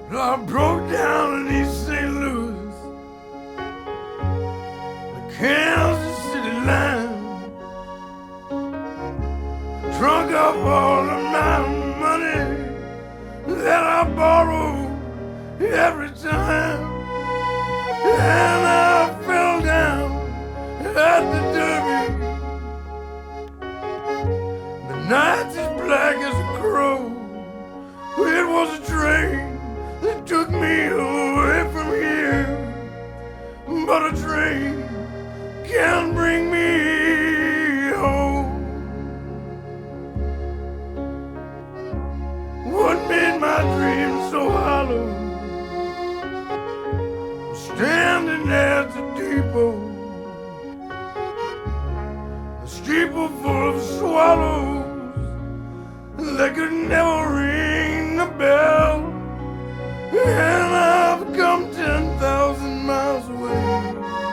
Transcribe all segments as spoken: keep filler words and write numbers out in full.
I broke down in East Saint Louis, the Kansas City line. Drunk up all of my money that I borrowed every time, and I fell down at the Derby. The night's as black as a crow. It was a train that took me away from here, but a train can't bring me home. What made my dreams so hollow? Standing at the depot, the steeple full of swallows that could never ring the bell. And I've come ten thousand miles away,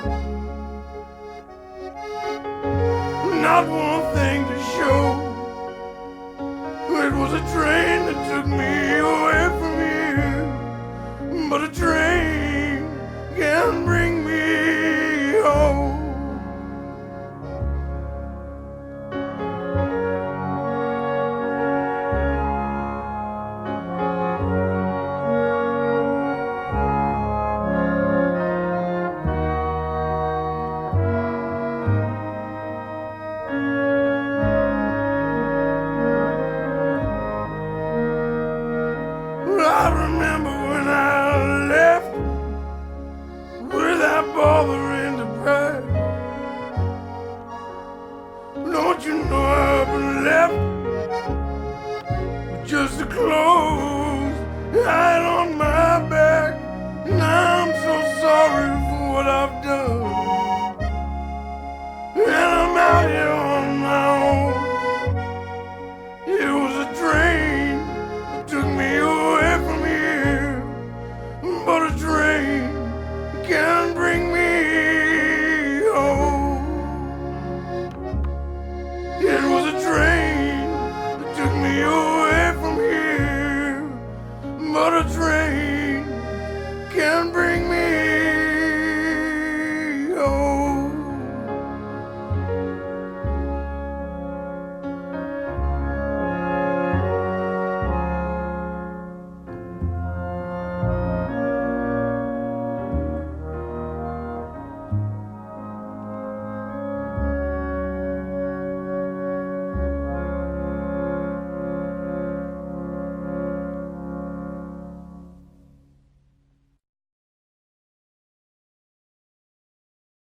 not one thing to show. It was a train that took me away from here, but a train can't bring me home. I remember when I left without bothering to brag. Don't you know I've left with just the clothes I had on my back? And I'm so sorry for what I've done, and I'm out here on my own. It was a train that took me away from here, but a train can't bring me home. It was a train that took me away from here, but a train can't bring me